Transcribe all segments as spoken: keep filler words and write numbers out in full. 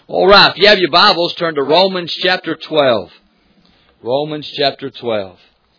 All right, if you have your Bibles, turn to Romans chapter twelve. Romans chapter twelve.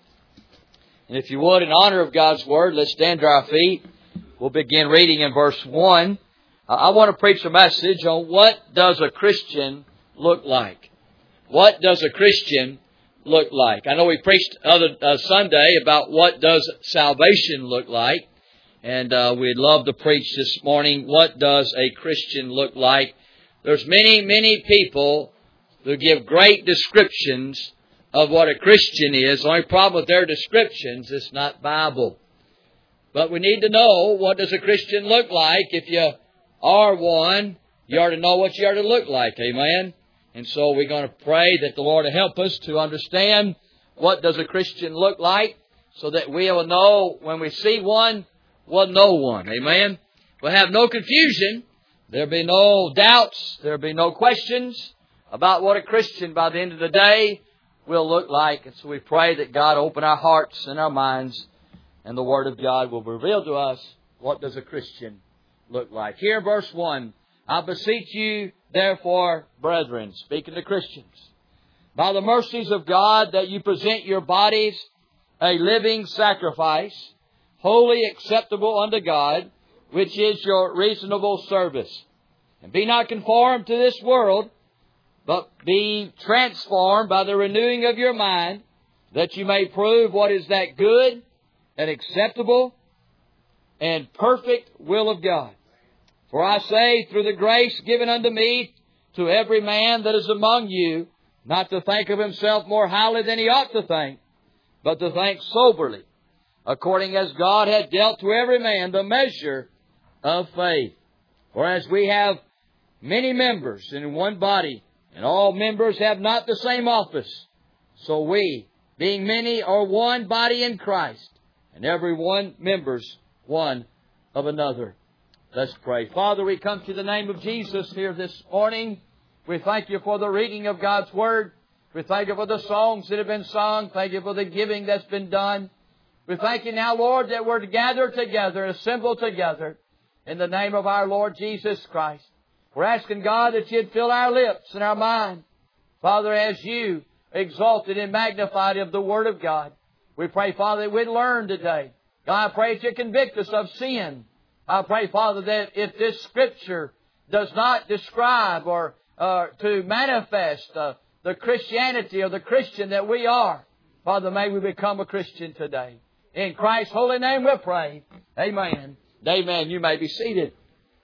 And if you would, in honor of God's Word, let's stand to our feet. We'll begin reading in verse one. Uh, I want to preach a message on what does a Christian look like. What does a Christian look like? I know we preached other uh, Sunday about what does salvation look like. And uh, we'd love to preach this morning, what does a Christian look like? There's many, many people who give great descriptions of what a Christian is. The only problem with their descriptions is not Bible. But we need to know, what does a Christian look like? If you are one, you ought to know what you ought to look like. Amen? And so we're going to pray that the Lord will help us to understand what does a Christian look like, so that we will know when we see one, we'll know one. Amen? We'll have no confusion. There'll be no doubts. There'll be no questions about what a Christian by the end of the day will look like. And so we pray that God open our hearts and our minds, and the Word of God will reveal to us what does a Christian look like. Here in verse one, I beseech you, therefore, brethren, speaking to Christians, by the mercies of God, that you present your bodies a living sacrifice, wholly acceptable unto God, which is your reasonable service. And be not conformed to this world, but be transformed by the renewing of your mind, that you may prove what is that good and acceptable and perfect will of God. For I say, through the grace given unto me, to every man that is among you, not to think of himself more highly than he ought to think, but to think soberly, according as God hath dealt to every man the measure of faith. Whereas we have many members in one body, and all members have not the same office, so we, being many, are one body in Christ, and every one members one of another. Let's pray. Father, we come to the name of Jesus here this morning. We thank you for the reading of God's Word. We thank you for the songs that have been sung. Thank you for the giving that's been done. We thank you now, Lord, that we're gathered together, assembled together, in the name of our Lord Jesus Christ. We're asking, God, that you'd fill our lips and our mind, Father, as you exalted and magnified of the Word of God. We pray, Father, that we'd learn today. God, I pray that you convict us of sin. I pray, Father, that if this Scripture does not describe or uh, to manifest uh, the Christianity or the Christian that we are, Father, may we become a Christian today. In Christ's holy name we pray. Amen. Amen. You may be seated.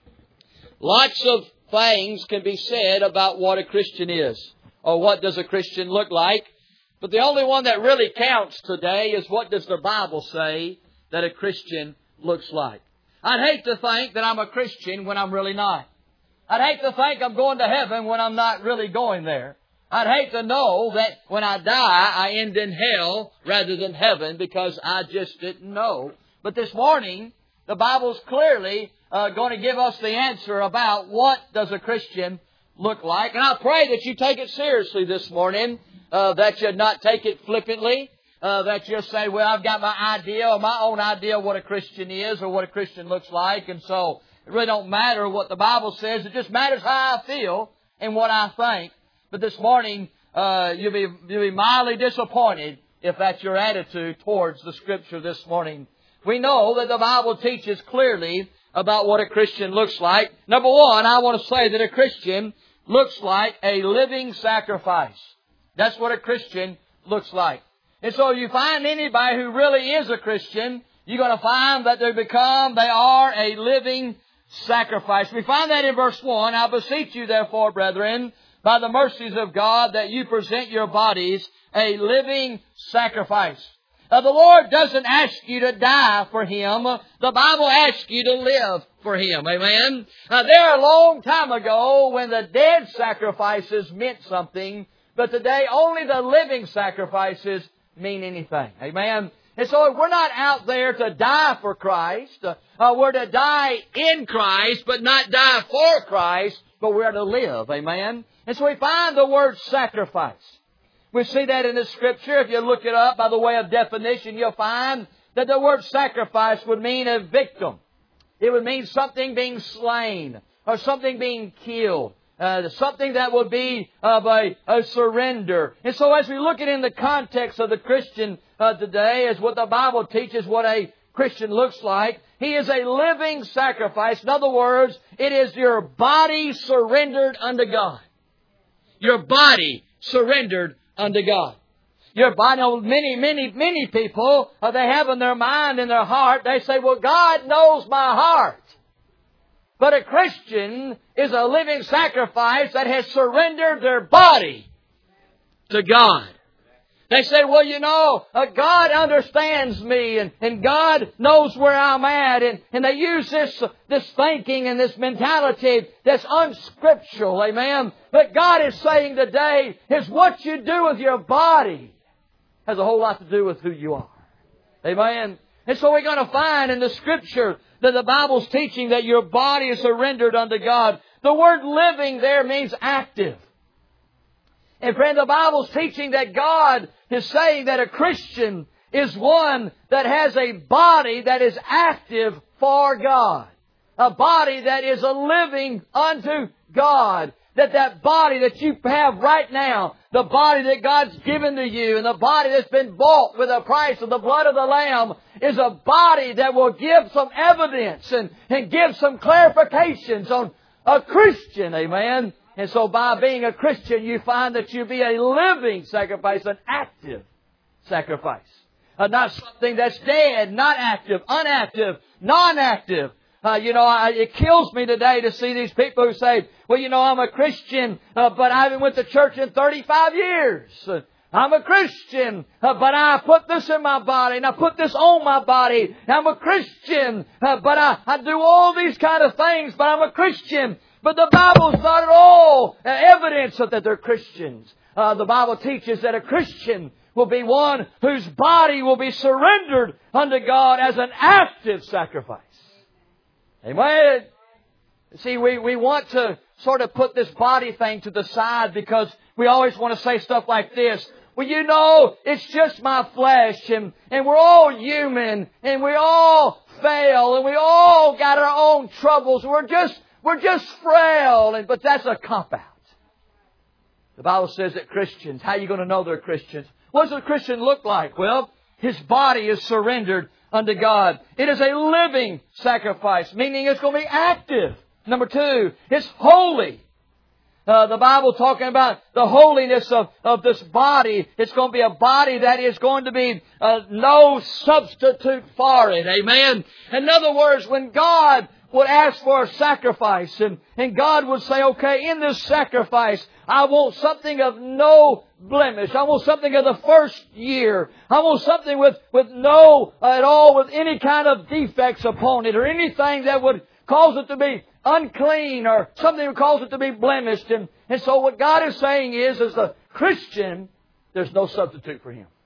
Lots of things can be said about what a Christian is, or what does a Christian look like. But the only one that really counts today is, what does the Bible say that a Christian looks like? I'd hate to think that I'm a Christian when I'm really not. I'd hate to think I'm going to heaven when I'm not really going there. I'd hate to know that when I die, I end in hell rather than heaven, because I just didn't know. But this morning, the Bible's clearly uh, going to give us the answer about what does a Christian look like. And I pray that you take it seriously this morning, uh, that you not take it flippantly, uh, that you say, well, I've got my idea or my own idea of what a Christian is or what a Christian looks like. And so it really don't matter what the Bible says. It just matters how I feel and what I think. But this morning, uh, you'll be, you'll be mildly disappointed if that's your attitude towards the Scripture this morning. We know that the Bible teaches clearly about what a Christian looks like. Number one, I want to say that a Christian looks like a living sacrifice. That's what a Christian looks like. And so you find anybody who really is a Christian, you're going to find that they become, they are a living sacrifice. We find that in verse one. I beseech you, therefore, brethren, by the mercies of God, that you present your bodies a living sacrifice. Now, the Lord doesn't ask you to die for Him. The Bible asks you to live for Him. Amen? Now, there a long time ago when the dead sacrifices meant something, but today only the living sacrifices mean anything. Amen? And so we're not out there to die for Christ. Uh, we're to die in Christ, but not die for Christ, but we're to live. Amen? And so we find the word sacrifice. We see that in the Scripture. If you look it up by the way of definition, you'll find that the word sacrifice would mean a victim. It would mean something being slain or something being killed. Uh, something that would be of a, a surrender. And so as we look at it in the context of the Christian uh, today, as what the Bible teaches what a Christian looks like, he is a living sacrifice. In other words, it is your body surrendered unto God. Your body surrendered unto God. Your body, many, many, many people, uh, they have in their mind, in their heart, they say, well, God knows my heart. But a Christian is a living sacrifice that has surrendered their body to God. They say, well, you know, uh, God understands me and, and God knows where I'm at. And, and they use this, this thinking and this mentality that's unscriptural. Amen. But God is saying today is what you do with your body has a whole lot to do with who you are. Amen. And so we're going to find in the Scripture that the Bible's teaching that your body is surrendered unto God. The word living there means active. And friend, the Bible's teaching that God is saying that a Christian is one that has a body that is active for God. A body that is a living unto God. That that body that you have right now, the body that God's given to you, and the body that's been bought with the price of the blood of the Lamb, is a body that will give some evidence and, and give some clarifications on a Christian. Amen. And so by being a Christian, you find that you be a living sacrifice, an active sacrifice. Uh, not something that's dead, not active, unactive, non-active. Uh, you know, I, it kills me today to see these people who say, well, you know, I'm a Christian, uh, but I haven't went to church in thirty-five years. Uh, I'm a Christian, uh, but I put this in my body and I put this on my body. I'm a Christian, uh, but I, I do all these kind of things, but I'm a Christian. But the Bible's not at all evidence of that they're Christians. Uh, the Bible teaches that a Christian will be one whose body will be surrendered unto God as an active sacrifice. Amen. See, we, we want to sort of put this body thing to the side because we always want to say stuff like this. Well, you know, it's just my flesh and, and we're all human and we all fail and we all got our own troubles. We're just, we're just frail. And, but that's a cop-out. The Bible says that Christians, how are you going to know they're Christians? What does a Christian look like? Well, his body is surrendered unto God. It is a living sacrifice, meaning it's going to be active. Number two, it's holy. Uh, the Bible talking about the holiness of, of this body. It's going to be a body that is going to be uh, no substitute for it. Amen. In other words, when God would ask for a sacrifice and, and God would say, okay, in this sacrifice, I want something of no blemish. I want something of the first year. I want something with, with no, uh, at all, with any kind of defects upon it or anything that would cause it to be unclean or something that would cause it to be blemished. And, and so what God is saying is, as a Christian, there's no substitute for Him.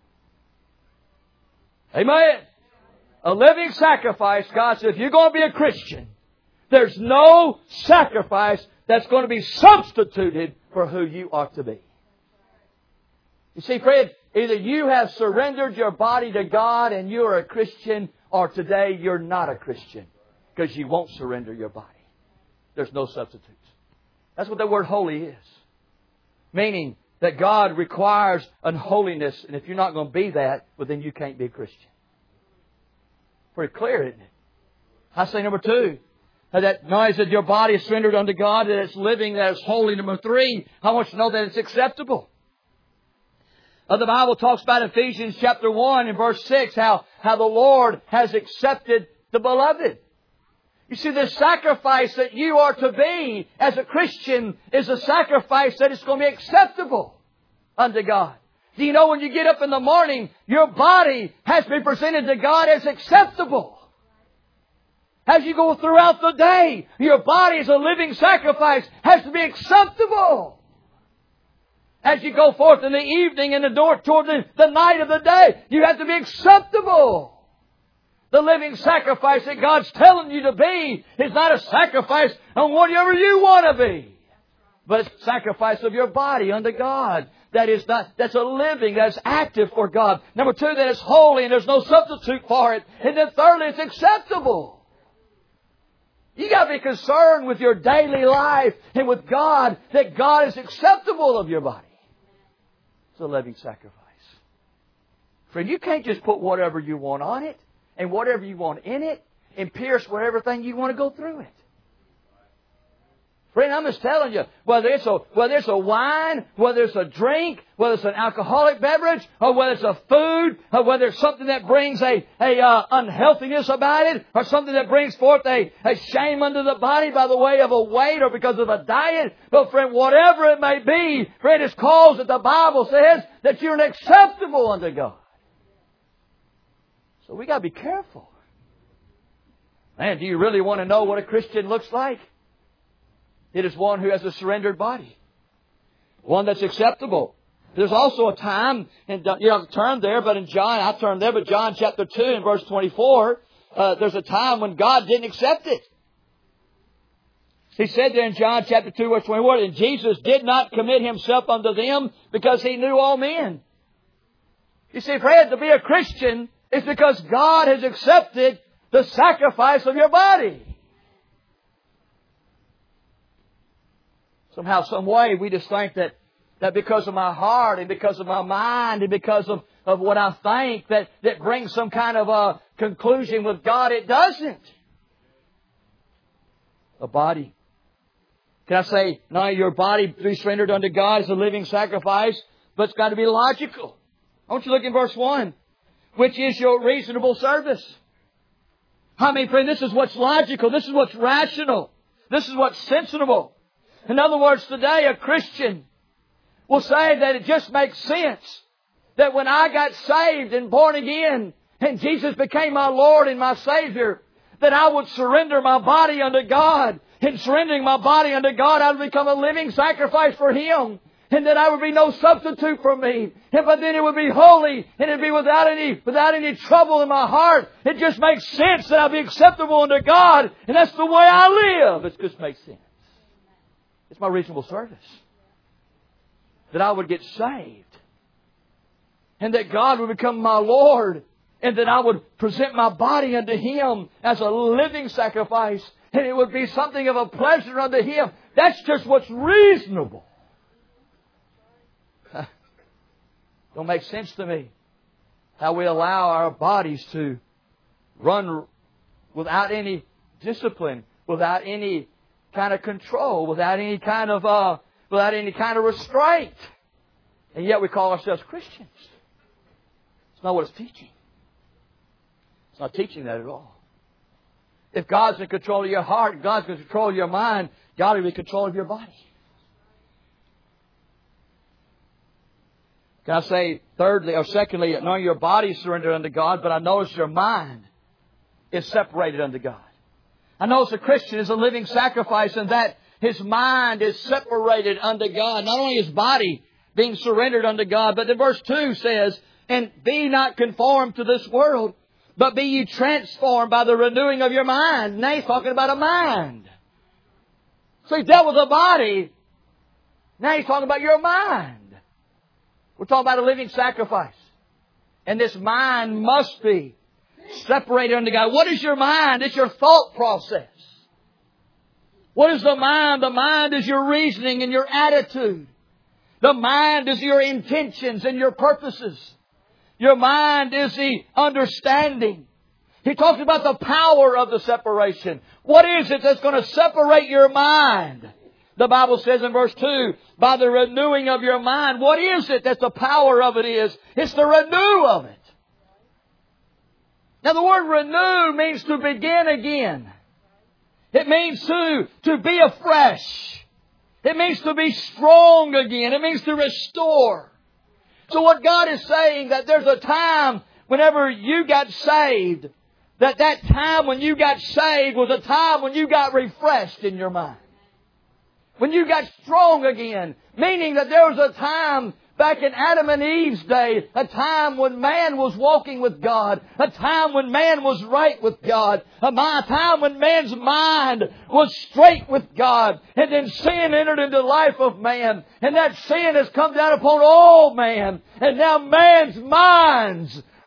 Amen. A living sacrifice, God said, if you're going to be a Christian, there's no sacrifice that's going to be substituted for who you ought to be. You see, friend, either you have surrendered your body to God and you are a Christian, or today you're not a Christian because you won't surrender your body. There's no substitutes. That's what the word holy is. Meaning that God requires an holiness, and if you're not going to be that, well then you can't be a Christian. Pretty clear, isn't it? I say number two, that knowledge that your body is surrendered unto God, that it's living, that it's holy. Number three, I want you to know that it's acceptable. Uh, the Bible talks about Ephesians chapter one and verse six, how, how the Lord has accepted the beloved. You see, the sacrifice that you are to be as a Christian is a sacrifice that is going to be acceptable unto God. Do you know when you get up in the morning, your body has been presented to God as acceptable? As you go throughout the day, your body as a living sacrifice has to be acceptable. As you go forth in the evening and the door toward the, the night of the day, you have to be acceptable. The living sacrifice that God's telling you to be is not a sacrifice on whatever you want to be, but it's a sacrifice of your body unto God. That is not, that's a living, that's active for God. Number two, that it's holy and there's no substitute for it. And then thirdly, it's acceptable. You got to be concerned with your daily life and with God, that God is acceptable of your body. It's a living sacrifice. Friend, you can't just put whatever you want on it and whatever you want in it and pierce whatever thing you want to go through it. Friend, I'm just telling you, whether it's a, whether it's a wine, whether it's a drink, whether it's an alcoholic beverage, or whether it's a food, or whether it's something that brings a, a uh, unhealthiness about it, or something that brings forth a, a shame unto the body by the way of a weight or because of a diet. But friend, whatever it may be, friend, it's cause that the Bible says that you're acceptable unto God. So we got to be careful. Man, do you really want to know what a Christian looks like? It is one who has a surrendered body. One that's acceptable. There's also a time, and you don't have to turn there, but in John, I turned there, but John chapter two and verse twenty-four, uh, there's a time when God didn't accept it. He said there in John chapter two verse twenty-four, and Jesus did not commit Himself unto them because He knew all men. You see, friend, to be a Christian is because God has accepted the sacrifice of your body. Somehow, some way, we just think that, that because of my heart and because of my mind and because of, of what I think, that, that brings some kind of a conclusion with God. It doesn't. A body. Can I say, not your body be surrendered unto God as a living sacrifice, but it's got to be logical. I want you to look in verse one. Which is your reasonable service. I mean, friend, this is what's logical. This is what's rational. This is what's sensible. In other words, today a Christian will say that it just makes sense that when I got saved and born again and Jesus became my Lord and my Savior, that I would surrender my body unto God. In surrendering my body unto God, I would become a living sacrifice for Him. And that I would be no substitute for me. And but then it would be holy and it would be without any, without any trouble in my heart. It just makes sense that I'll be acceptable unto God. And that's the way I live. It just makes sense. It's my reasonable service. That I would get saved. And that God would become my Lord. And that I would present my body unto Him as a living sacrifice. And it would be something of a pleasure unto Him. That's just what's reasonable. Don't make sense to me how we allow our bodies to run without any discipline, without any kind of control, without any kind of uh, without any kind of restraint, and yet we call ourselves Christians. It's not what it's teaching. It's not teaching that at all. If God's in control of your heart, God's in control of your mind, God will be in control of your body. Can I say, thirdly, or secondly, not your body is surrendered unto God, but I notice your mind is separated unto God. I notice a Christian is a living sacrifice in that his mind is separated unto God. Not only his body being surrendered unto God, but the verse two says, and be not conformed to this world, but be ye transformed by the renewing of your mind. Now he's talking about a mind. So he dealt with the body. Now he's talking about your mind. We're talking about a living sacrifice. And this mind must be separated unto God. What is your mind? It's your thought process. What is the mind? The mind is your reasoning and your attitude. The mind is your intentions and your purposes. Your mind is the understanding. He talks about the power of the separation. What is it that's going to separate your mind? The Bible says in verse two, by the renewing of your mind. What is it that the power of it is? It's the renew of it. Now the word renew means to begin again. It means to, to be afresh. It means to be strong again. It means to restore. So what God is saying, that there's a time whenever you got saved, that that time when you got saved was a time when you got refreshed in your mind. When you got strong again. Meaning that there was a time back in Adam and Eve's day, a time when man was walking with God, a time when man was right with God, a time when man's mind was straight with God, and then sin entered into the life of man, and that sin has come down upon all man, and now man's minds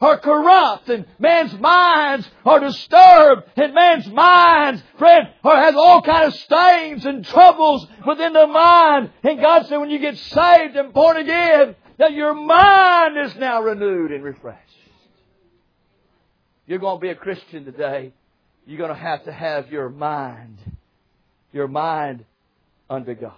are corrupt and man's minds are disturbed and man's minds, friend, are, has all kinds of stains and troubles within the mind. And God said when you get saved and born again, that your mind is now renewed and refreshed. You're going to be a Christian today. You're going to have to have your mind, your mind unto God.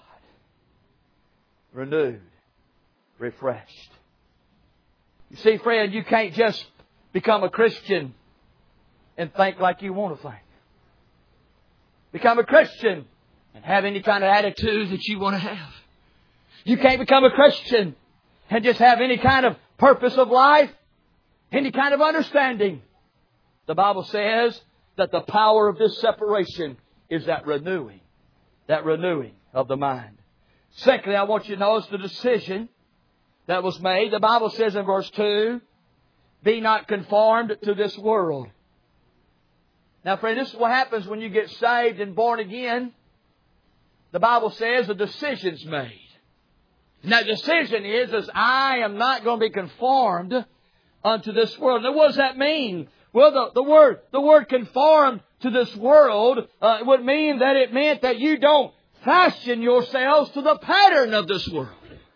Renewed, refreshed. You see, friend, you can't just become a Christian and think like you want to think. Become a Christian and have any kind of attitude that you want to have. You can't become a Christian and just have any kind of purpose of life, any kind of understanding. The Bible says that the power of this separation is that renewing, that renewing of the mind. Secondly, I want you to notice the decision that was made. The Bible says in verse two, be not conformed to this world. Now, friend, this is what happens when you get saved and born again. The Bible says a decision's made. And that decision is, is I am not going to be conformed unto this world. Now, what does that mean? Well, the, the word the word conform to this world uh, would mean that it meant that you don't fashion yourselves to the pattern of this world.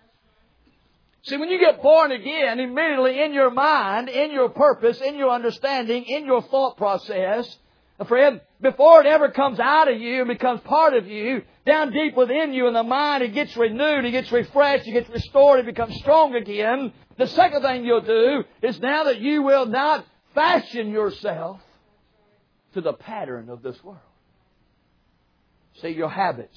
See, when you get born again, immediately in your mind, in your purpose, in your understanding, in your thought process, friend, before it ever comes out of you and becomes part of you, down deep within you in the mind, it gets renewed, it gets refreshed, it gets restored, it becomes strong again. The second thing you'll do is now that you will not fashion yourself to the pattern of this world. See, your habits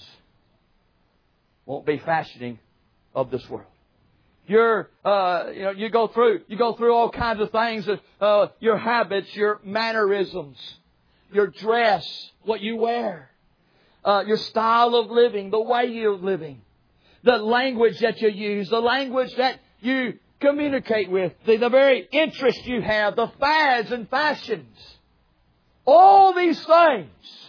won't be fashioning of this world. Your, uh, you know, you go through, you go through all kinds of things. Uh, your habits, your mannerisms, your dress, what you wear, uh, your style of living, the way you're living, the language that you use, the language that you communicate with, the, the very interest you have, the fads and fashions. All these things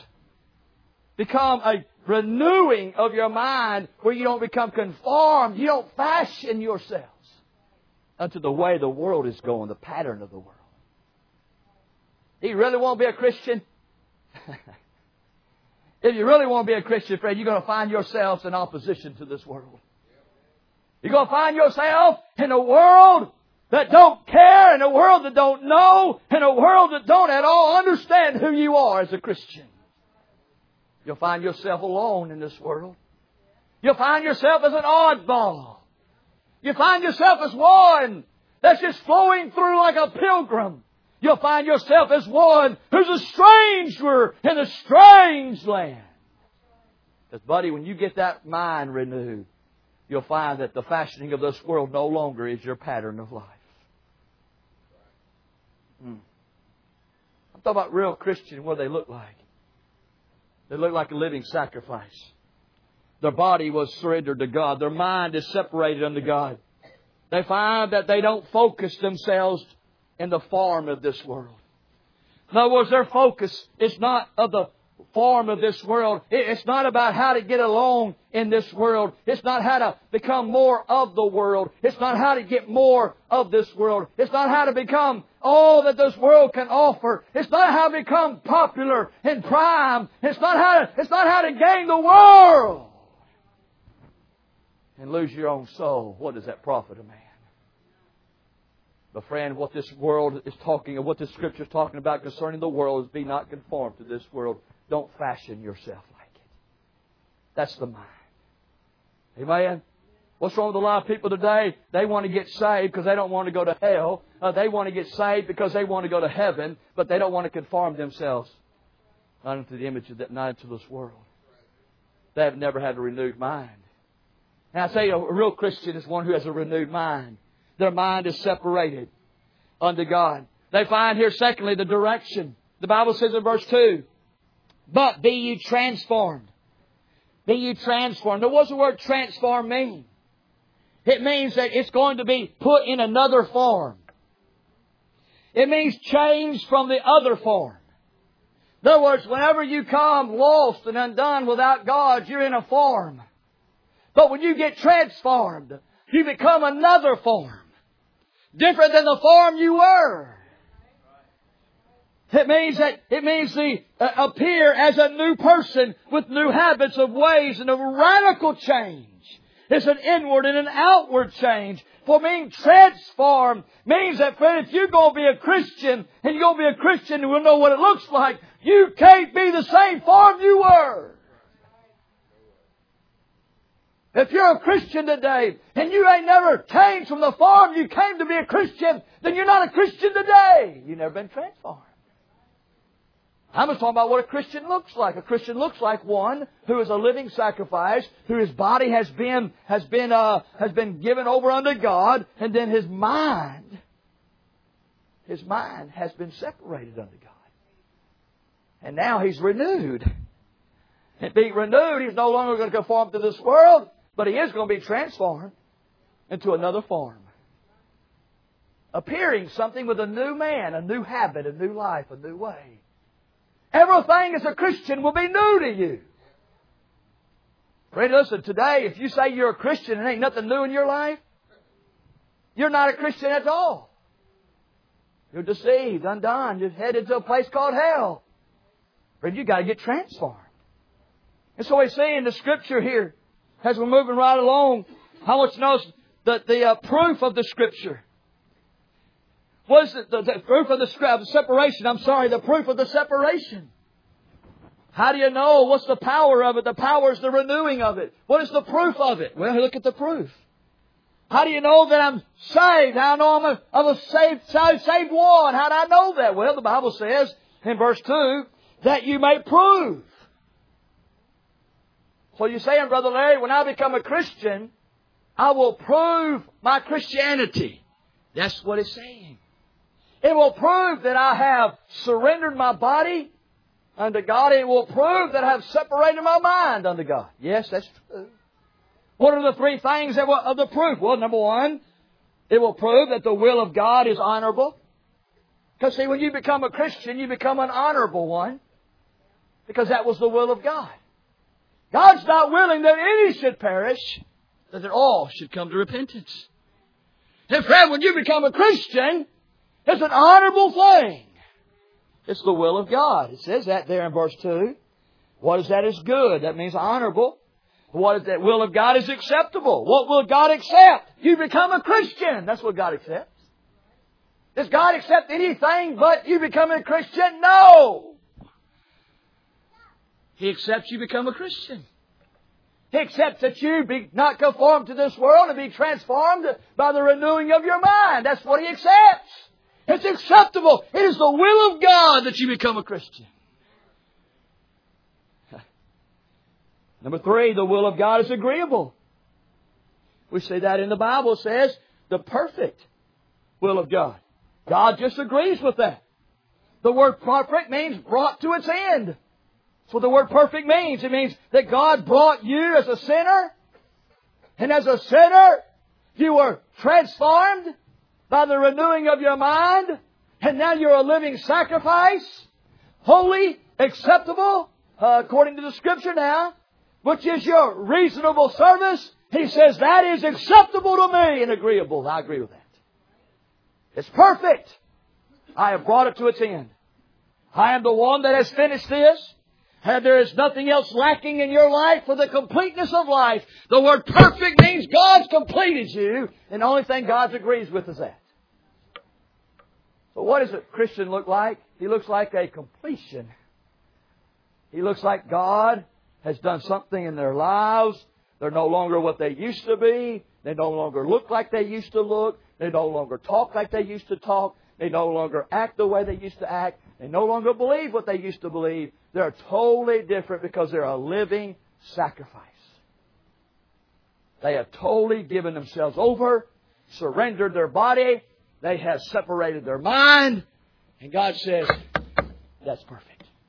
become a renewing of your mind where you don't become conformed. You don't fashion yourselves unto the way the world is going, the pattern of the world. Do you really want to be a Christian? If you really want to be a Christian, friend, you're going to find yourselves in opposition to this world. You're going to find yourself in a world that don't care, in a world that don't know, in a world that don't at all understand who you are as a Christian. You'll find yourself alone in this world. You'll find yourself as an oddball. You'll find yourself as one that's just flowing through like a pilgrim. You'll find yourself as one who's a stranger in a strange land. Because, buddy, when you get that mind renewed, you'll find that the fashioning of this world no longer is your pattern of life. Hmm. I'm talking about real Christian, what they look like. They look like a living sacrifice. Their body was surrendered to God. Their mind is separated unto God. They find that they don't focus themselves in the form of this world. In other words, their focus is not of the form of this world. It's not about how to get along in this world. It's not how to become more of the world. It's not how to get more of this world. It's not how to become all that this world can offer. It's not how to become popular and prime. It's not how to, it's not how to gain the world and lose your own soul. What does that profit a man? But friend, what this world is talking, or what this Scripture is talking about concerning the world is be not conformed to this world. Don't fashion yourself like it. That's the mind. Amen? What's wrong with a lot of people today? They want to get saved because they don't want to go to hell. Uh, they want to get saved because they want to go to heaven, but they don't want to conform themselves not into the image of that, not into this world. They have never had a renewed mind. And I say a real Christian is one who has a renewed mind. Their mind is separated unto God. They find here, secondly, the direction. The Bible says in verse two, but be ye transformed. Be ye transformed. Now, what does the word transform mean? It means that it's going to be put in another form. It means changed from the other form. In other words, whenever you come lost and undone without God, you're in a form. But when you get transformed, you become another form. different than the form you were. It means that it means the uh, appear as a new person with new habits of ways and a radical change. It's an inward and an outward change. For being transformed means that, friend, if you're going to be a Christian and you're going to be a Christian who will know what it looks like, you can't be the same form you were. If you're a Christian today and you ain't never changed from the form you came to be a Christian, then you're not a Christian today. You've never been transformed. I'm just talking about what a Christian looks like. A Christian looks like one who is a living sacrifice, whose body has been has been uh, has been given over unto God, and then his mind, his mind has been separated unto God, and now he's renewed. And being renewed, he's no longer going to conform to this world, but he is going to be transformed into another form, appearing something with a new man, a new habit, a new life, a new way. Everything as a Christian will be new to you. Friend, listen, today, if you say you're a Christian and ain't nothing new in your life, you're not a Christian at all. You're deceived, undone, just headed to a place called hell. Friend, you've got to get transformed. And so we see in the Scripture here, as we're moving right along, I want you to notice that the uh, proof of the Scripture. What is it? The, the proof of the, the separation. I'm sorry, the proof of the separation. How do you know? What's the power of it? The power is the renewing of it. What is the proof of it? Well, look at the proof. How do you know that I'm saved? How do I know I'm a, I'm a saved, saved, saved one? How do I know that? Well, the Bible says in verse two, that you may prove. So you're saying, Brother Larry, when I become a Christian, I will prove my Christianity. That's what it's saying. It will prove that I have surrendered my body unto God. It will prove that I have separated my mind unto God. Yes, that's true. What are the three things that will, of the proof? Well, number one, it will prove that the will of God is honorable. Because see, when you become a Christian, you become an honorable one. Because that was the will of God. God's not willing that any should perish, but that all should come to repentance. And friend, when you become a Christian, it's an honorable thing. It's the will of God. It says that there in verse two. What is that is good? That means honorable. What is that will of God is acceptable. What will God accept? You become a Christian. That's what God accepts. Does God accept anything but you becoming a Christian? No. He accepts you become a Christian. He accepts that you be not conformed to this world and be transformed by the renewing of your mind. That's what He accepts. It's acceptable. It is the will of God that you become a Christian. Number three, the will of God is agreeable. We see that in the Bible. It says the perfect will of God. God just agrees with that. The word perfect means brought to its end. That's what the word perfect means. It means that God brought you as a sinner. And as a sinner, you were transformed by the renewing of your mind. And now you're a living sacrifice. Holy, acceptable, uh, according to the Scripture now. Which is your reasonable service. He says that is acceptable to me and agreeable. I agree with that. It's perfect. I have brought it to its end. I am the one that has finished this. And there is nothing else lacking in your life for the completeness of life. The word perfect means God's completed you. And the only thing God agrees with is that. So what does a Christian look like? He looks like a completion. He looks like God has done something in their lives. They're no longer what they used to be. They no longer look like they used to look. They no longer talk like they used to talk. They no longer act the way they used to act. They no longer believe what they used to believe. They're totally different because they're a living sacrifice. They have totally given themselves over, surrendered their body. They have separated their mind. And God says, that's perfect.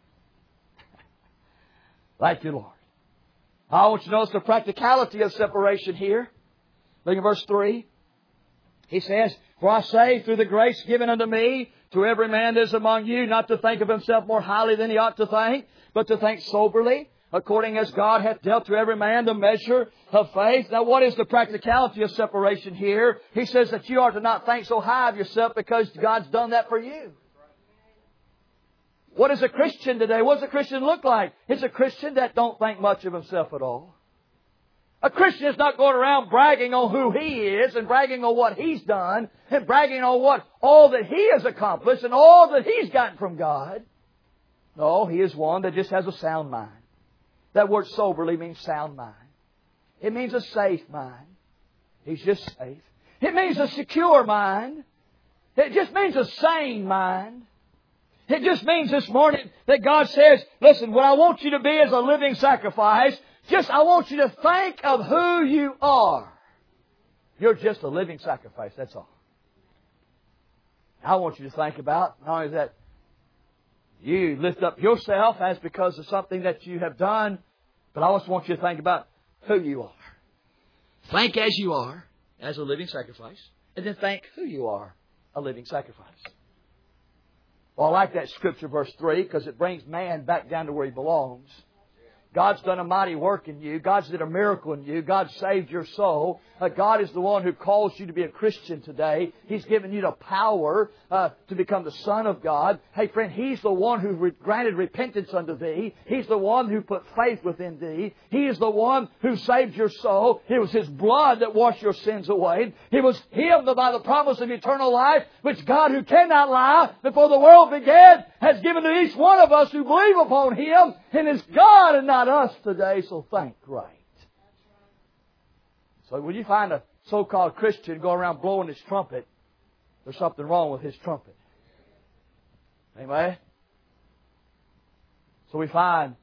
Thank you, Lord. I want you to notice the practicality of separation here. Look at verse three. He says, for I say, through the grace given unto me, to every man that is among you, not to think of himself more highly than he ought to think, but to think soberly, according as God hath dealt to every man the measure of faith. Now what is the practicality of separation here? He says that you are to not think so high of yourself because God's done that for you. What is a Christian today? What does a Christian look like? It's a Christian that don't think much of himself at all. A Christian is not going around bragging on who he is and bragging on what he's done and bragging on what all that he has accomplished and all that he's gotten from God. No, he is one that just has a sound mind. That word soberly means sound mind. It means a safe mind. He's just safe. It means a secure mind. It just means a sane mind. It just means this morning that God says, listen, what I want you to be is a living sacrifice. Just, I want you to think of who you are. You're just a living sacrifice, that's all. I want you to think about, not only that you lift up yourself as because of something that you have done, but I also want you to think about who you are. Think as you are, as a living sacrifice, and then think who you are, a living sacrifice. Well, I like that scripture, verse three, because it brings man back down to where he belongs. God's done a mighty work in you. God's did a miracle in you. God saved your soul. Uh, God is the one who calls you to be a Christian today. He's given you the power uh, to become the Son of God. Hey, friend, He's the one who re- granted repentance unto thee. He's the one who put faith within thee. He is the one who saved your soul. It was His blood that washed your sins away. It was Him that by the promise of eternal life, which God who cannot lie, before the world began, has given to each one of us who believe upon Him. And it's God and not us today, so think right. So when you find a so-called Christian going around blowing his trumpet, there's something wrong with his trumpet. Amen? So we find,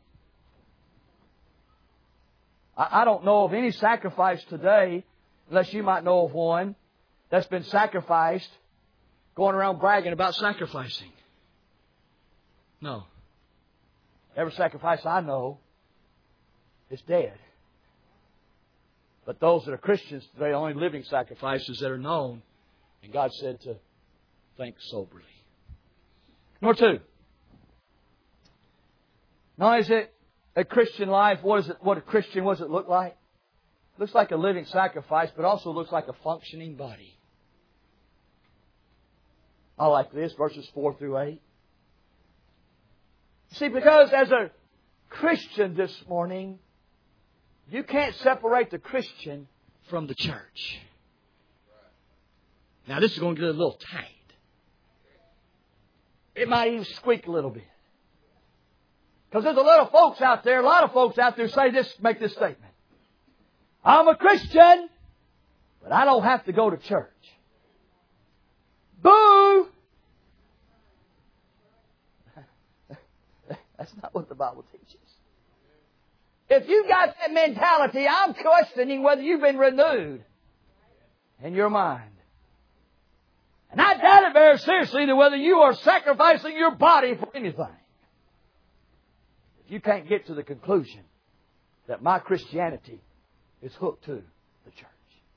I, I don't know of any sacrifice today, unless you might know of one, that's been sacrificed, going around bragging about sacrificing. No. Every sacrifice I know is dead. But those that are Christians today are only living sacrifices that are known. And God said to think soberly. Number two. Now is it a Christian life? What is it? What a Christian, what does it look like? It looks like a living sacrifice, but also looks like a functioning body. I like this, verses four through eight. See, because as a Christian this morning, you can't separate the Christian from the church. Now, this is going to get a little tight. It might even squeak a little bit. Because there's a lot of folks out there, a lot of folks out there say this, make this statement. I'm a Christian, but I don't have to go to church. Boo! That's not what the Bible teaches. If you got that mentality, I'm questioning whether you've been renewed in your mind. And I doubt it very seriously that whether you are sacrificing your body for anything. If you can't get to the conclusion that my Christianity is hooked to the church.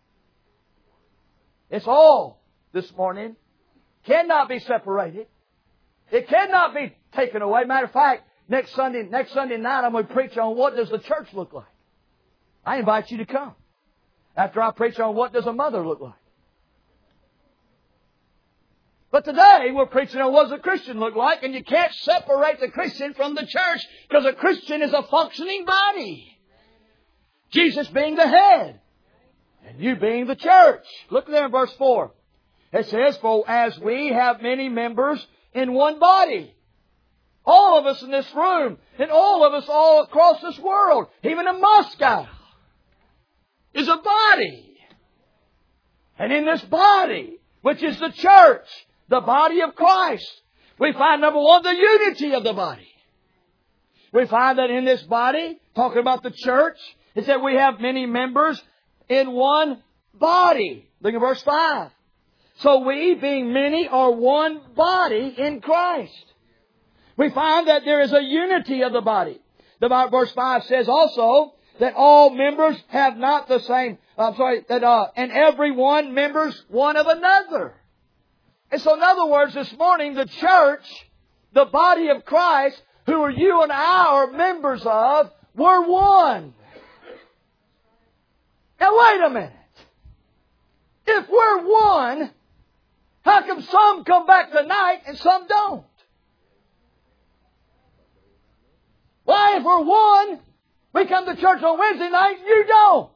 It's all this morning. Cannot be separated. It cannot be taken away. Matter of fact, Next Sunday, next Sunday night, I'm going to preach on what does the church look like. I invite you to come. After I preach on what does a mother look like. But today, we're preaching on what does a Christian look like, and you can't separate the Christian from the church, because a Christian is a functioning body. Jesus being the head, and you being the church. Look there in verse four. It says, for as we have many members in one body. All of us in this room, and all of us all across this world, even in Moscow, is a body. And in this body, which is the church, the body of Christ, we find, number one, the unity of the body. We find that in this body, talking about the church, it said we have many members in one body. Look at verse five. So we, being many, are one body in Christ. We find that there is a unity of the body. The verse five says also that all members have not the same, I'm sorry, that uh, and every one members one of another. And so in other words, this morning, the church, the body of Christ, who are you and I are members of, we're one. Now wait a minute. If we're one, how come some come back tonight and some don't? Why, if we're one, we come to church on Wednesday night and you don't?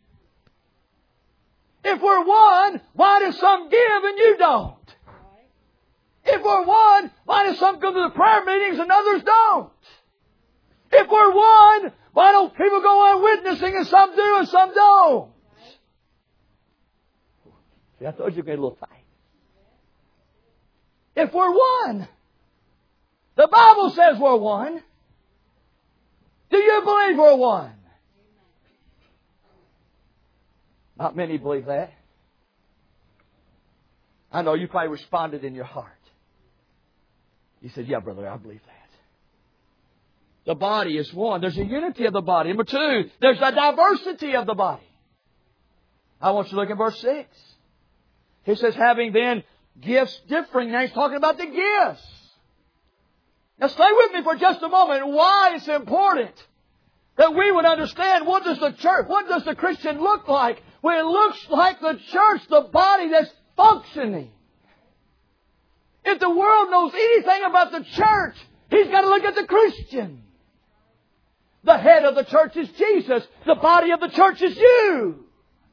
If we're one, why do some give and you don't? If we're one, why do some come to the prayer meetings and others don't? If we're one, why don't people go on witnessing and some do and some don't? See, I told you you'd get a little tight. If we're one, the Bible says we're one. Do you believe we're one? Not many believe that. I know you probably responded in your heart. You said, yeah, brother, I believe that. The body is one. There's a unity of the body. Number two, there's a diversity of the body. I want you to look at verse six. He says, having then gifts differing. Now he's talking about the gifts. Now stay with me for just a moment. Why it's important that we would understand what does the church, what does the Christian look like? Well, it looks like the church, the body that's functioning. If the world knows anything about the church, he's got to look at the Christian. The head of the church is Jesus. The body of the church is you.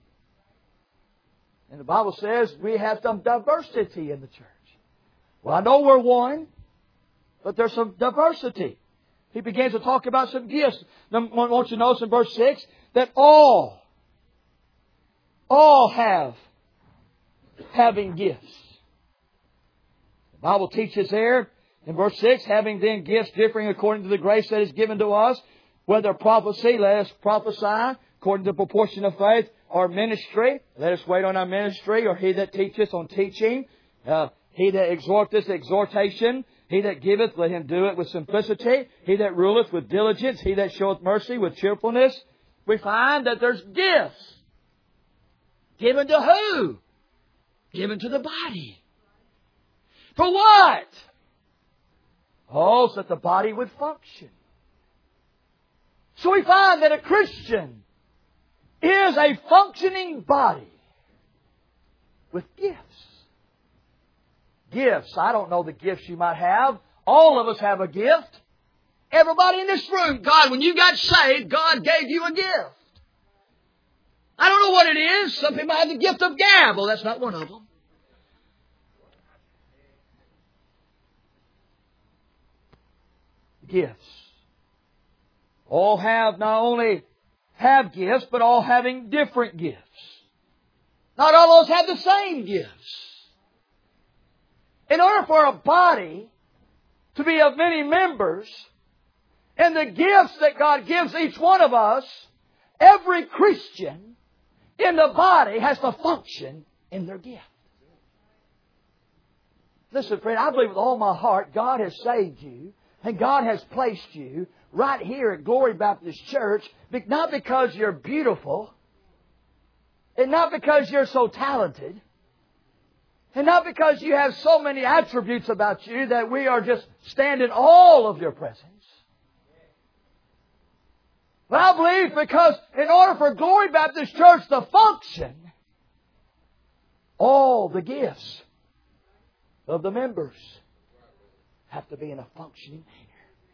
And the Bible says we have some diversity in the church. Well, I know we're one, but there's some diversity. He begins to talk about some gifts. Now, I want you to notice in verse six that all, all have having gifts. The Bible teaches there in verse six, having then gifts differing according to the grace that is given to us, whether prophecy, let us prophesy according to the proportion of faith, or ministry, let us wait on our ministry, or he that teacheth on teaching, uh, he that exhorteth exhortation, he that giveth, let him do it with simplicity, he that ruleth with diligence, he that showeth mercy with cheerfulness. We find that there's gifts. Given to who? Given to the body. For what? Oh, so that the body would function. So we find that a Christian is a functioning body with gifts. Gifts. I don't know the gifts you might have. All of us have a gift. Everybody in this room, God, when you got saved, God gave you a gift. I don't know what it is. Some people have the gift of gab. Well, that's not one of them. Gifts. All have not only have gifts, but all having different gifts. Not all of us have the same gifts. In order for a body to be of many members, and the gifts that God gives each one of us, every Christian in the body has to function in their gift. Listen, friend, I believe with all my heart God has saved you, and God has placed you right here at Glory Baptist Church, not because you're beautiful, and not because you're so talented, and not because you have so many attributes about you that we are just standing all of your presence. But I believe because in order for Glory Baptist Church to function, all the gifts of the members have to be in a functioning manner.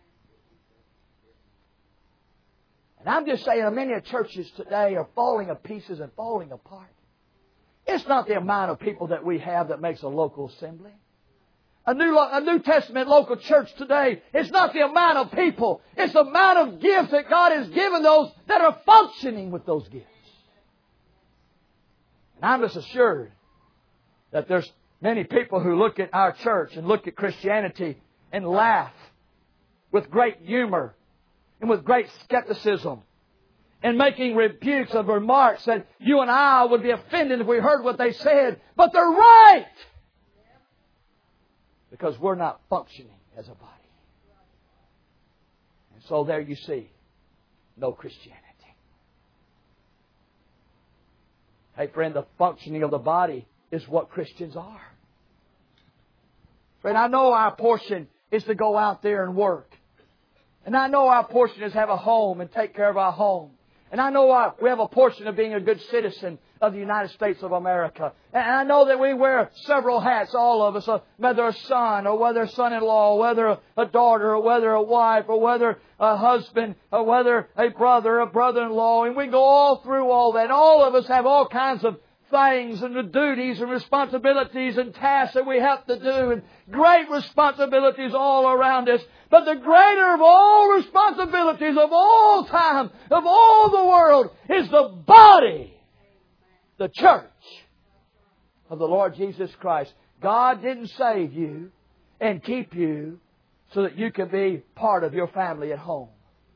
And I'm just saying, many churches today are falling to pieces and falling apart. It's not the amount of people that we have that makes a local assembly. A New, a New Testament local church today, it's not the amount of people. It's the amount of gifts that God has given those that are functioning with those gifts. And I'm just assured that there's many people who look at our church and look at Christianity and laugh with great humor and with great skepticism and making rebukes of remarks that you and I would be offended if we heard what they said. But they're right! Because we're not functioning as a body. And so there you see, no Christianity. Hey friend, the functioning of the body is what Christians are. Friend, I know our portion is to go out there and work. And I know our portion is have a home and take care of our home. And I know our, we have a portion of being a good citizen of the United States of America. And I know that we wear several hats, all of us, uh, whether a son or whether a son-in-law, whether a, a daughter or whether a wife or whether a husband or whether a brother, a brother-in-law. And we go all through all that. And all of us have all kinds of things and the duties and responsibilities and tasks that we have to do, and great responsibilities all around us. But the greater of all responsibilities of all time, of all the world, is the body, the church of the Lord Jesus Christ. God didn't save you and keep you so that you can be part of your family at home.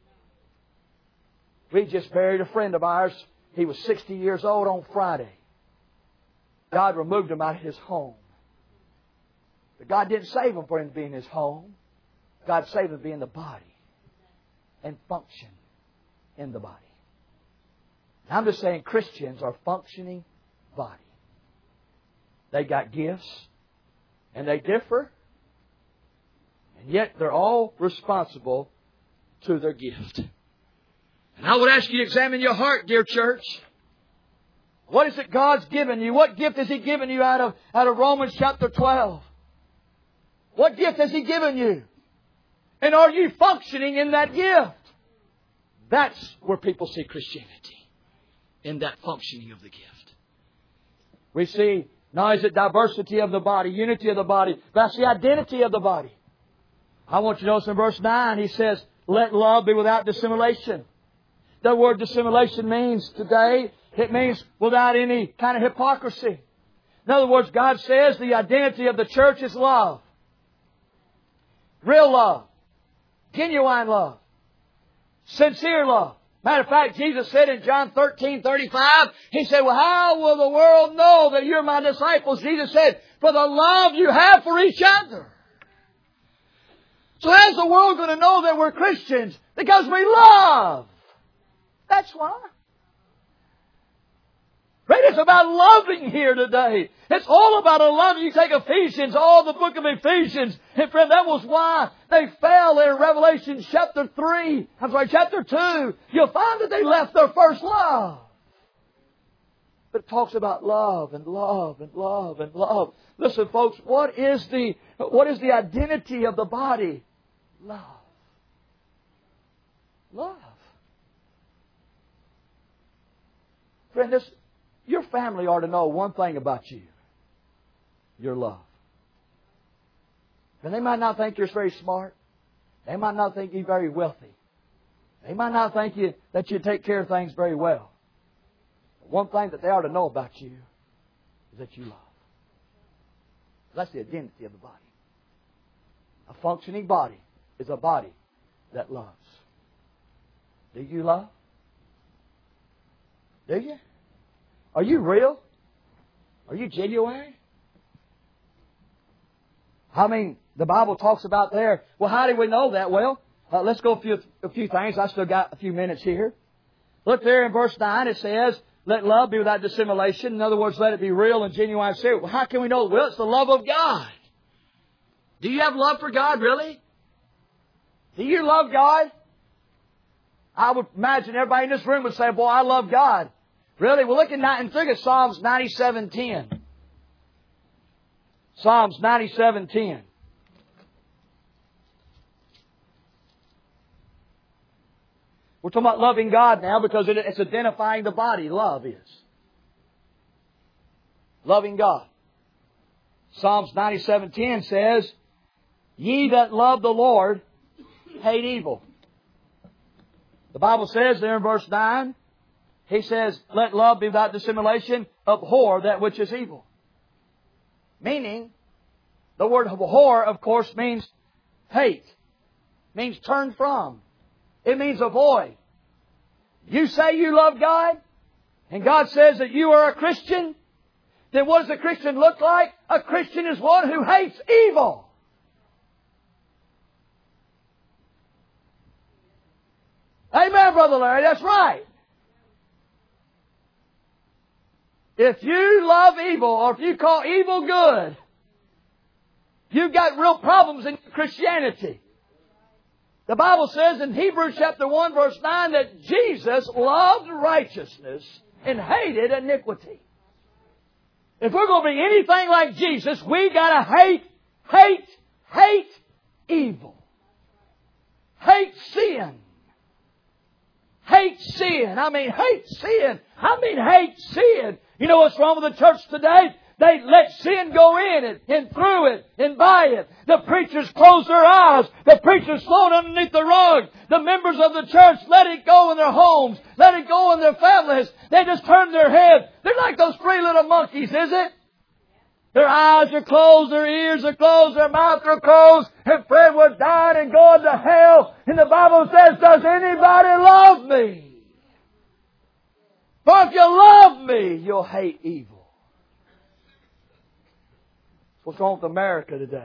We just buried a friend of ours. He was sixty years old on Friday. God removed him out of his home. But God didn't save him for him to be in his home. God saved him to be in the body and function in the body. I'm just saying Christians are functioning body. They got gifts and they differ, and yet they're all responsible to their gift. And I would ask you to examine your heart, dear church. What is it God's given you? What gift has He given you out of, out of Romans chapter twelve? What gift has He given you? And are you functioning in that gift? That's where people see Christianity, in that functioning of the gift. We see, now is it diversity of the body, unity of the body, that's the identity of the body. I want you to notice in verse nine, he says, let love be without dissimulation. The word dissimulation means today, it means without any kind of hypocrisy. In other words, God says the identity of the church is love. Real love. Genuine love. Sincere love. Matter of fact, Jesus said in John thirteen thirty-five, He said, well, how will the world know that you're my disciples? Jesus said, for the love you have for each other. So how's the world going to know that we're Christians? Because we love. That's why. Friend, it's about loving here today. It's all about a loving. You take Ephesians, all the book of Ephesians. And friend, that was why they fell there in Revelation chapter three. I'm sorry, chapter two. You'll find that they left their first love. But it talks about love and love and love and love. Listen, folks, what is the, what is the identity of the body? Love. Love. Friend, this, your family ought to know one thing about you. Your love. And they might not think you're very smart. They might not think you're very wealthy. They might not think you, that you take care of things very well. But one thing that they ought to know about you is that you love. That's the identity of the body. A functioning body is a body that loves. Do you love? Do you? Are you real? Are you genuine? I mean, the Bible talks about there. Well, how do we know that? Well, uh, let's go a few, a few things. I still got a few minutes here. Look there in verse nine. It says, let love be without dissimulation. In other words, let it be real and genuine. Well, how can we know? Well, it's the love of God. Do you have love for God, really? Do you love God? I would imagine everybody in this room would say, boy, I love God. Really? Well, look at and look at Psalms ninety-seven ten. Psalms ninety-seven ten. We're talking about loving God now because it's identifying the body. Love is. Loving God. Psalms ninety-seven ten says, ye that love the Lord hate evil. The Bible says there in verse nine, He says, let love be without dissimulation, abhor that which is evil. Meaning, the word abhor, of course, means hate. Means turn from. It means avoid. You say you love God, and God says that you are a Christian, then what does a Christian look like? A Christian is one who hates evil. Amen, Brother Larry, that's right. If you love evil, or if you call evil good, you've got real problems in Christianity. The Bible says in Hebrews chapter one verse nine that Jesus loved righteousness and hated iniquity. If we're going to be anything like Jesus, we got to hate, hate, hate evil. Hate sin. Hate sin. I mean, hate sin. I mean, hate sin. You know what's wrong with the church today? They let sin go in it, and through it, and by it. The preachers close their eyes. The preachers throw it underneath the rug. The members of the church let it go in their homes. Let it go in their families. They just turn their head. They're like those three little monkeys, is it? Their eyes are closed, their ears are closed, their mouths are closed, and Fred was dying and going to hell. And the Bible says, does anybody love me? For if you love me, you'll hate evil. What's wrong with America today?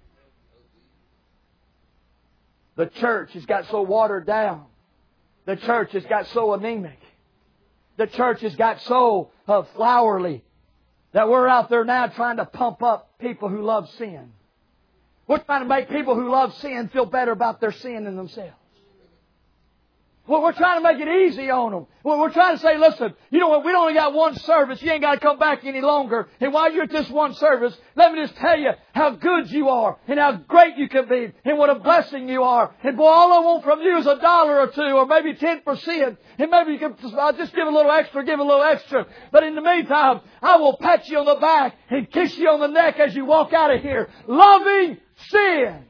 The church has got so watered down. The church has got so anemic. The church has got so uh, flowery that we're out there now trying to pump up people who love sin. We're trying to make people who love sin feel better about their sin than themselves. Well, we're trying to make it easy on them. Well, we're trying to say, listen, you know what, we only got one service. You ain't got to come back any longer. And while you're at this one service, let me just tell you how good you are and how great you can be and what a blessing you are. And boy, all I want from you is a dollar or two or maybe ten percent. And maybe you can I'll just give a little extra, give a little extra. But in the meantime, I will pat you on the back and kiss you on the neck as you walk out of here, loving sin.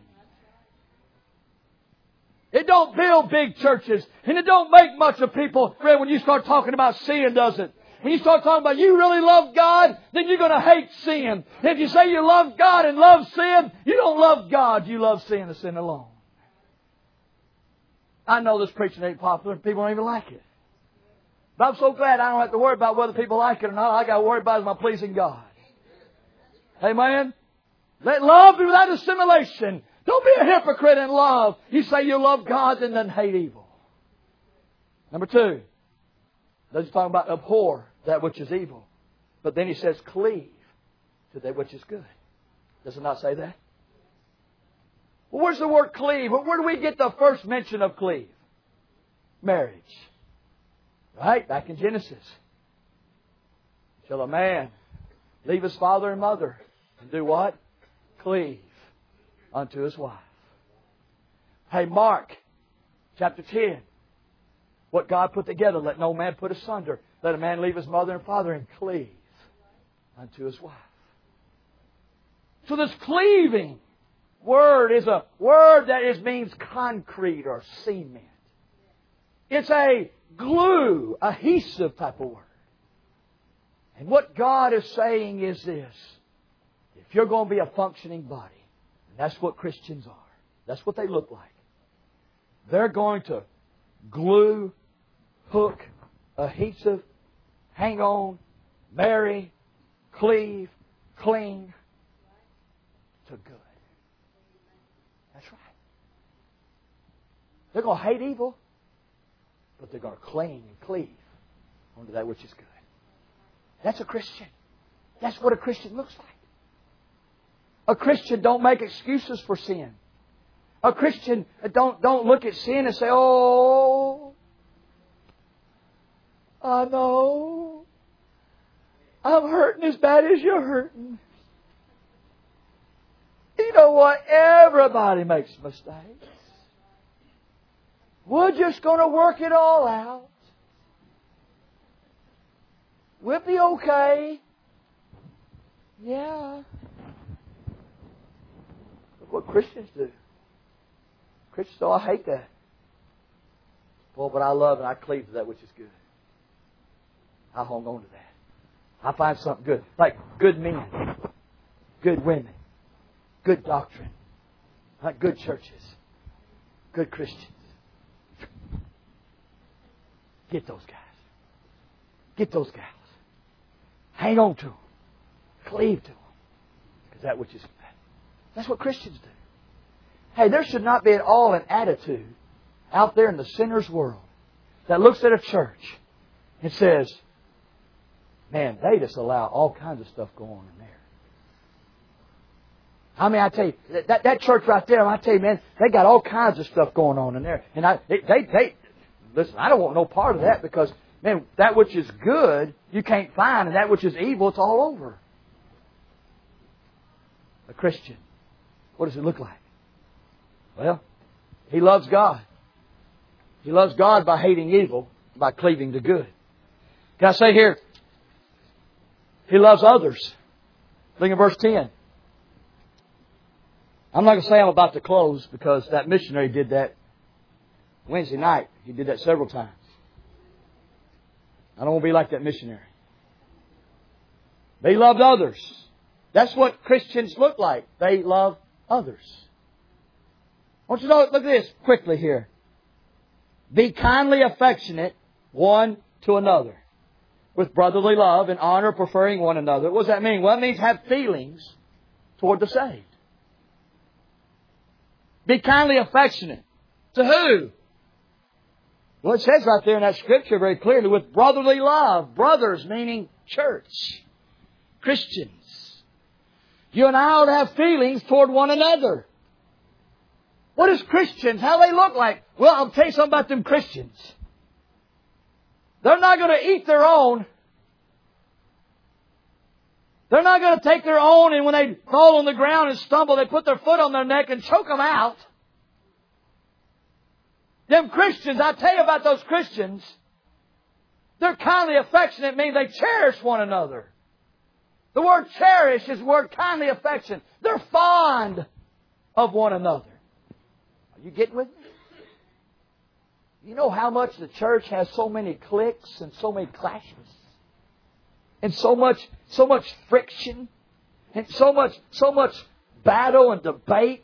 It don't build big churches. And it don't make much of people, Fred, when you start talking about sin, does it? When you start talking about you really love God, then you're going to hate sin. If you say you love God and love sin, you don't love God. You love sin and sin alone. I know this preaching ain't popular. People don't even like it. But I'm so glad I don't have to worry about whether people like it or not. All I got to worry about is my pleasing God. Amen? Let love be without assimilation. Don't be a hypocrite in love. You say you love God and then hate evil. Number two, he's talking about abhor that which is evil. But then he says cleave to that which is good. Does it not say that? Well, where's the word cleave? Where do we get the first mention of cleave? Marriage. Right? Back in Genesis. Shall a man leave his father and mother and do what? Cleave unto his wife. Hey, Mark chapter ten. What God put together, let no man put asunder. Let a man leave his mother and father and cleave unto his wife. So this cleaving word is a word that is, means concrete or cement. It's a glue, adhesive type of word. And what God is saying is this. If you're going to be a functioning body, and that's what Christians are. That's what they look like. They're going to glue, hook, adhesive, hang on, marry, cleave, cling to good. That's right. They're going to hate evil, but they're going to cling and cleave onto that which is good. That's a Christian. That's what a Christian looks like. A Christian don't make excuses for sin. A Christian don't, don't look at sin and say, oh, I know. I'm hurting as bad as you're hurting. You know what? Everybody makes mistakes. We're just going to work it all out. We'll be okay. Yeah. Look what Christians do. Christians, oh, I hate that. Well, but I love and I cleave to that which is good. I hung on to that. I find something good. Like good men, good women, good doctrine, like good churches, good Christians. Get those guys. Get those gals. Hang on to them. Cleave to them. Because that which is good. That's what Christians do. Hey, there should not be at all an attitude out there in the sinner's world that looks at a church and says, man, they just allow all kinds of stuff go on in there. I mean, I tell you, that, that church right there, I tell you, man, they got all kinds of stuff going on in there. And I, they, they, they, listen, I don't want no part of that because, man, that which is good, you can't find, and that which is evil, it's all over. A Christian, what does it look like? Well, he loves God. He loves God by hating evil, by cleaving to good. Can I say here, he loves others. Look at verse ten. I'm not going to say I'm about to close because that missionary did that Wednesday night. He did that several times. I don't want to be like that missionary. They loved others. That's what Christians look like. They love others. I want you to know, look at this quickly here. Be kindly affectionate one to another, with brotherly love and honor, preferring one another. What does that mean? Well, it means have feelings toward the saved. Be kindly affectionate. To who? Well, it says right there in that scripture very clearly, with brotherly love. Brothers meaning church. Christians. You and I ought to have feelings toward one another. What is Christians? How they look like? Well, I'll tell you something about them Christians. They're not going to eat their own. They're not going to take their own and when they fall on the ground and stumble, they put their foot on their neck and choke them out. Them Christians, I tell you about those Christians, they're kindly affectionate, means they cherish one another. The word cherish is the word kindly affection. They're fond of one another. Are you getting with me? You know how much the church has so many cliques and so many clashes? And so much, so much friction? And so much, so much battle and debate?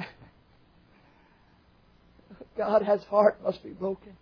God, his heart must be broken.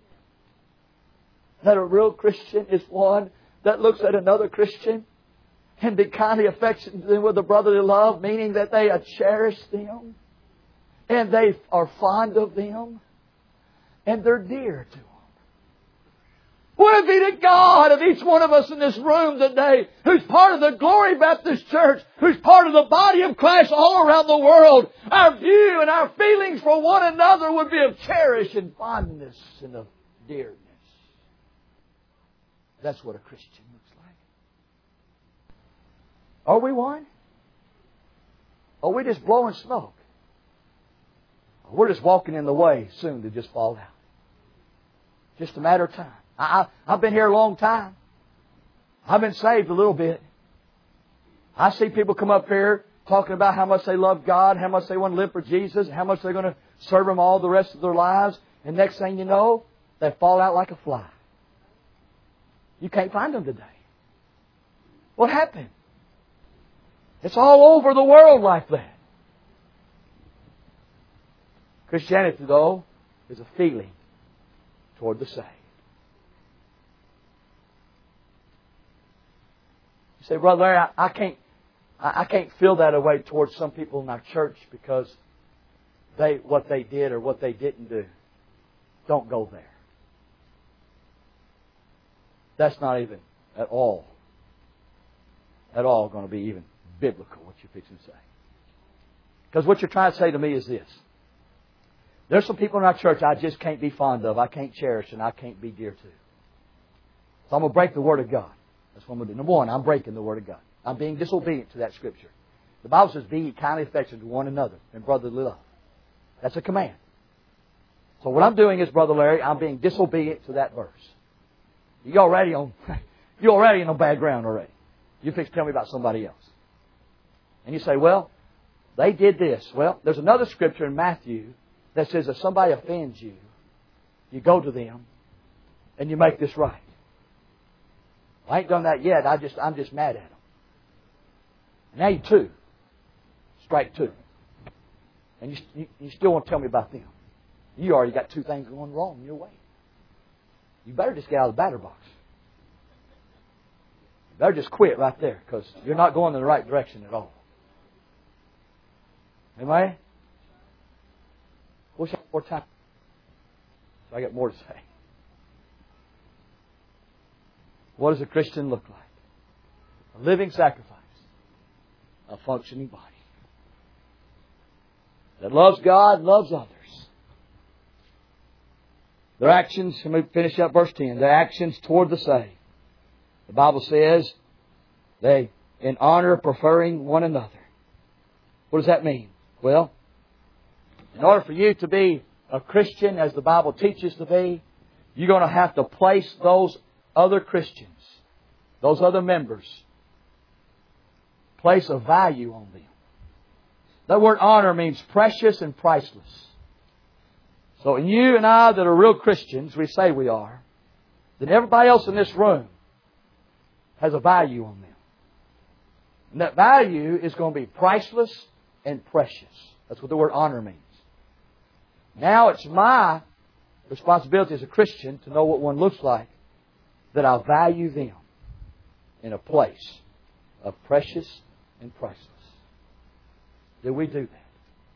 That a real Christian is one that looks at another Christian and be kindly affectionate to them with a brotherly love, meaning that they cherish them and they are fond of them and they're dear to them. Would it be to God of each one of us in this room today who's part of the Glory Baptist Church, who's part of the body of Christ all around the world, our view and our feelings for one another would be of cherish and fondness and of dearness. That's what a Christian looks like. Are we one? Or are we just blowing smoke? Or we're just walking in the way soon to just fall out. Just a matter of time. I, I've been here a long time. I've been saved a little bit. I see people come up here talking about how much they love God, how much they want to live for Jesus, how much they're going to serve Him all the rest of their lives. And next thing you know, they fall out like a fly. You can't find them today. What happened? It's all over the world like that. Christianity, though, is a feeling toward the saved. You say, Brother Larry, I, I can't I, I can't feel that way towards some people in our church because they what they did or what they didn't do. Don't go there. That's not even at all, at all going to be even biblical, what you're fixing to say. Because what you're trying to say to me is this. There's some people in our church I just can't be fond of, I can't cherish, and I can't be dear to. So I'm going to break the Word of God. That's what I'm going to do. Number one, I'm breaking the Word of God. I'm being disobedient to that Scripture. The Bible says, be kindly affectionate to one another in brotherly love. That's a command. So what I'm doing is, Brother Larry, I'm being disobedient to that verse. You already on, you're already in a bad ground already. You fix to tell me about somebody else. And you say, well, they did this. Well, there's another Scripture in Matthew that says if somebody offends you, you go to them and you make this right. I ain't done that yet. I just, I'm just mad at them. Now you two. Strike two. And you, you, you still want to tell me about them. You already got two things going wrong in your way. You better just get out of the batter box. You better just quit right there because you're not going in the right direction at all. Amen? Wish I had more time. So I got more to say. What does a Christian look like? A living sacrifice. A functioning body. that loves God, loves others. Their actions, let me finish up verse ten. Their actions toward the saved. The Bible says they, in honor, preferring one another. What does that mean? Well, in order for you to be a Christian as the Bible teaches to be, you're going to have to place those other Christians, those other members, place a value on them. That word honor means precious and priceless. So in you and I that are real Christians, we say we are, then everybody else in this room has a value on them. And that value is going to be priceless and precious. That's what the word honor means. Now it's my responsibility as a Christian to know what one looks like, that I value them in a place of precious and priceless. Do we do that?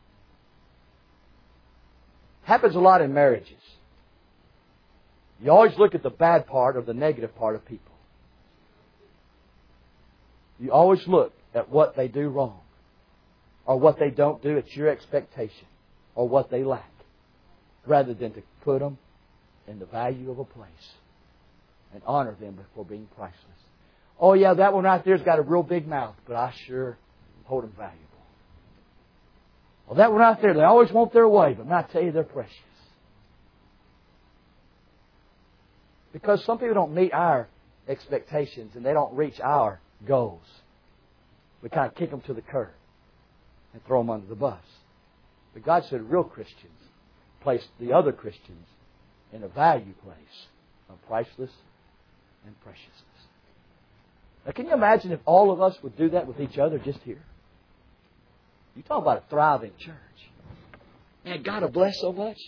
Happens a lot in marriages. You always look at the bad part or the negative part of people. You always look at what they do wrong, or what they don't do at your expectation, or what they lack, rather than to put them in the value of a place and honor them before being priceless. Oh yeah, that one right there's got a real big mouth, but I sure hold them valuable. Well, that one right there, they always want their way, but I tell you, they're precious. Because some people don't meet our expectations and they don't reach our goals. We kind of kick them to the curb and throw them under the bus. But God said real Christians place the other Christians in a value place of priceless and preciousness. Now, can you imagine if all of us would do that with each other just here? You talk about a thriving church. Man, God will bless so much.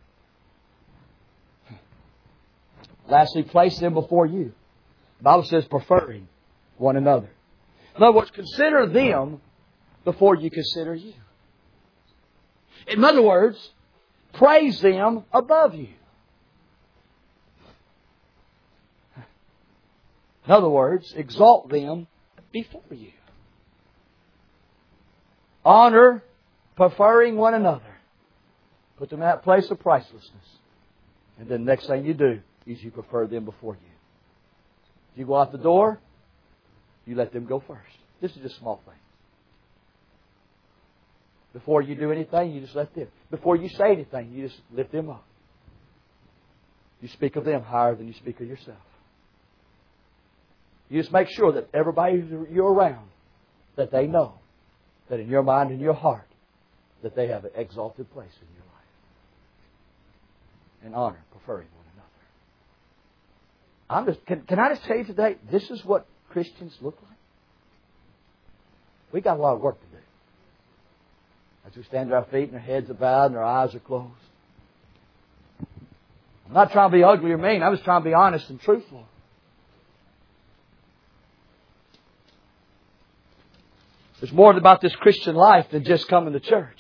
Lastly, place them before you. The Bible says preferring one another. In other words, consider them before you consider you. In other words, praise them above you. In other words, exalt them before you. Honor, preferring one another. Put them in that place of pricelessness. And then the next thing you do is you prefer them before you. If you go out the door, you let them go first. This is just small things. Before you do anything, you just let them. Before you say anything, you just lift them up. You speak of them higher than you speak of yourself. You just make sure that everybody you're around, that they know that in your mind and your heart, that they have an exalted place in your life. And honor, preferring one another. I'm just, can, can I just tell you today, this is what Christians look like? We got a lot of work to do. As we stand to our feet and our heads are bowed and our eyes are closed. I'm not trying to be ugly or mean. I'm just trying to be honest and truthful. There's more about this Christian life than just coming to church.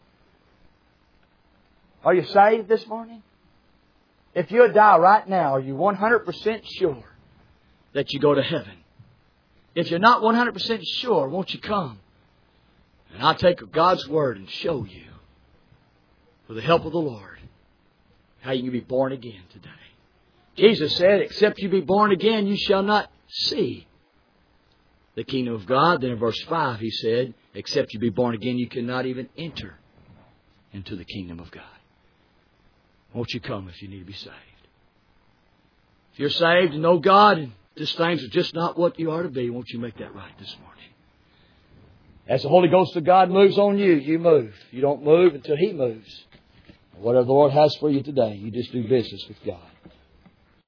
Are you saved this morning? If you would die right now, are you one hundred percent sure that you go to heaven? If you're not one hundred percent sure, won't you come? And I'll take God's Word and show you, with the help of the Lord, how you can be born again today. Jesus said, except you be born again, you shall not see the kingdom of God. Then in verse five he said, except you be born again, you cannot even enter into the kingdom of God. Won't you come if you need to be saved? If you're saved and know God and these things are just not what you are to be, won't you make that right this morning? As the Holy Ghost of God moves on you, you move. You don't move until He moves. Whatever the Lord has for you today, you just do business with God.